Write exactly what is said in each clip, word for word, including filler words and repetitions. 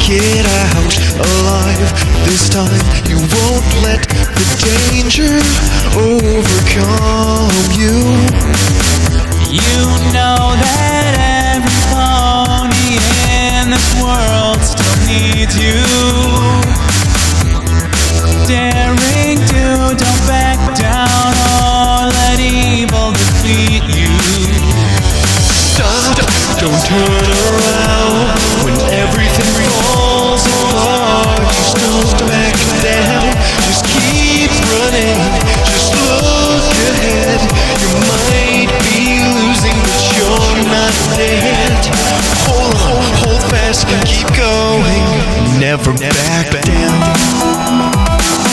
it out alive. This time you won't let the danger overcome you. You know that every pony in this world still needs you. Daring to, don't back down or let evil defeat you. Stop, don't turn around when everything falls apart. Just don't back down, just keep running, just look ahead. You might be losing, but you're not dead. Hold on, hold fast, keep going, never back down.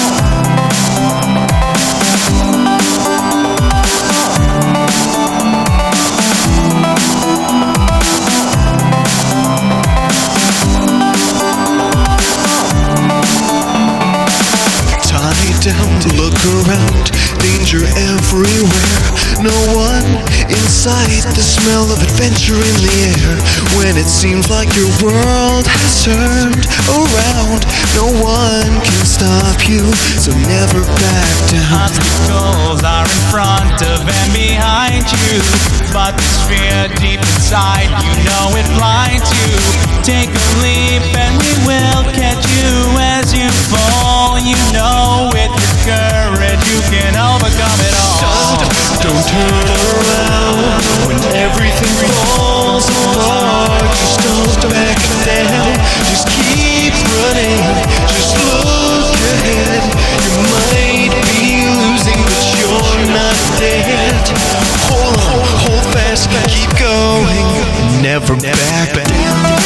Down, look around, danger everywhere. No one in sight, the smell of adventure in the air. When it seems like your world has turned around, no one can stop you, so never back down. Obstacles are in front of and behind you, but this fear deep inside, you know it blinds you. Take a leap and we will catch you as you fall. You know with your courage you can overcome it all. Stop, don't turn around when everything falls apart. Just don't back down, just keep running, just look ahead. You might be losing, but you're not dead. Hold on, hold fast, keep going, never back down.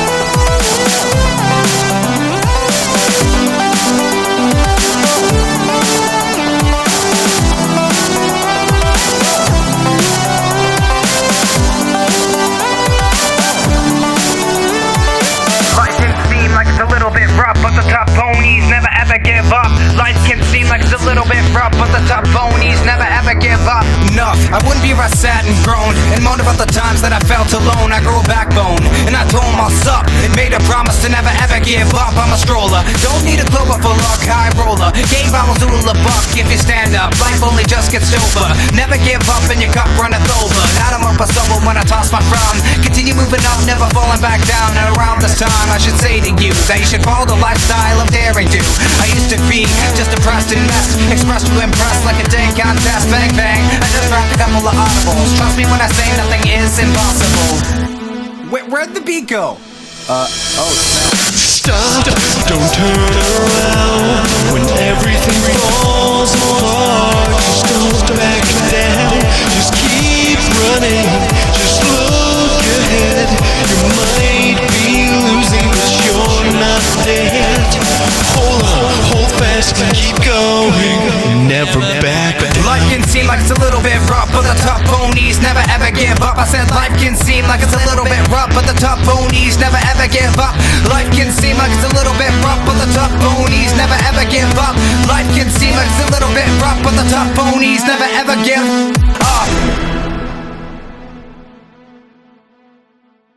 But the top ponies never ever give up. Life can seem like it's a little bit rough, but the top ponies never ever give up. Enough, I wouldn't be where I sat and groaned and moaned about the times that I felt alone. I grew a backbone and I told myself and made a promise to never ever give up. I'm a stroller, don't need a clover for luck, high roller. Game bottles to a buck if you stand up. Life only just gets over. Never give up and your cup runneth over. Now I'm up a stumble when I toss my frown. Continue moving up, never falling back down. And around this time I should say to you that you should follow the lifestyle of daring do. I used to be just depressed and messed, expressed to impress like a day contest. Bang bang, I just rapped a couple of audibles. Trust me when I say nothing is impossible. Where, where'd the beat go? Uh, oh snap. Stop, don't turn around when everything falls apart. Just don't back down, just keep running, just look ahead. You might be losing, but you're not dead. Hold on, hold fast, keep going, never back down. Life can seem like it's a little bit rough, but the top ponies never ever give up. I said life can seem like it's a little bit rough, but the top ponies never ever give up. Life can seem like it's a little bit rough, but the top ponies never ever give up. Life can seem like it's a little bit rough, but the top ponies never ever give up.